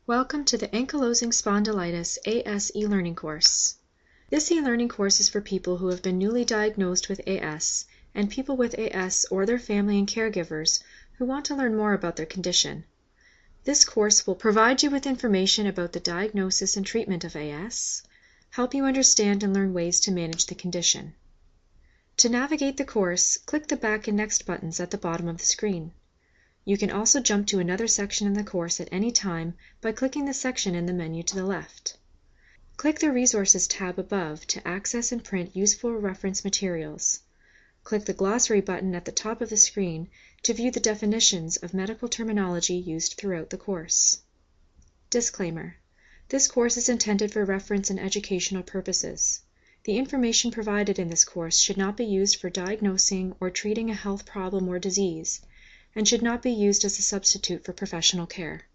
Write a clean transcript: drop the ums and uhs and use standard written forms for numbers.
Welcome to the Ankylosing Spondylitis AS e-learning course. This e-learning course is for people who have been newly diagnosed with AS and people with AS or their family and caregivers who want to learn more about their condition. This course will provide you with information about the diagnosis and treatment of AS, help you understand and learn ways to manage the condition. To navigate the course, click the Back and Next buttons at the bottom of the screen. You can also jump to another section in the course at any time by clicking the section in the menu to the left. Click the Resources tab above to access and print useful reference materials. Click the Glossary button at the top of the screen to view the definitions of medical terminology used throughout the course. Disclaimer: this course is intended for reference and educational purposes. The information provided in this course should not be used for diagnosing or treating a health problem or disease, and should not be used as a substitute for professional care.